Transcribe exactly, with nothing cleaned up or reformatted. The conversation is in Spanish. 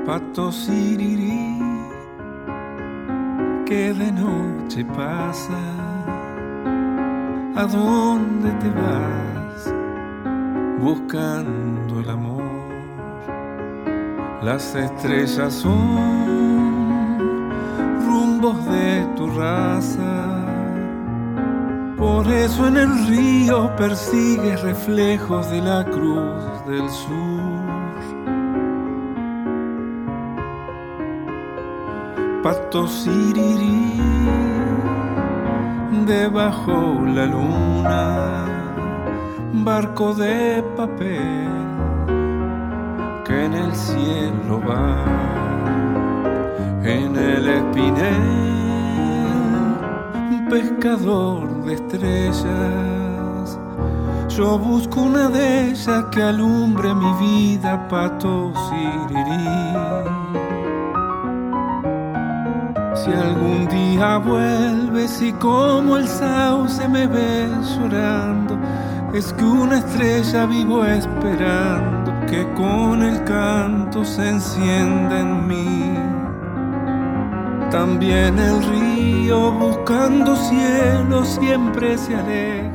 Pato sirirí, que de noche pasa, ¿a dónde te vas? Buscando el amor. Las estrellas son rumbos de tu raza, por eso en el río persigues reflejos de la cruz del sur. Pato sirirí, debajo la luna, barco de papel que en el cielo va, en el espinel, un pescador de estrellas. Yo busco una de ellas que alumbre mi vida, pato sirirí. Si algún día vuelves y como el sauce me ves llorando, es que una estrella vivo esperando que con el canto se encienda en mí. También el río buscando cielo siempre se aleja,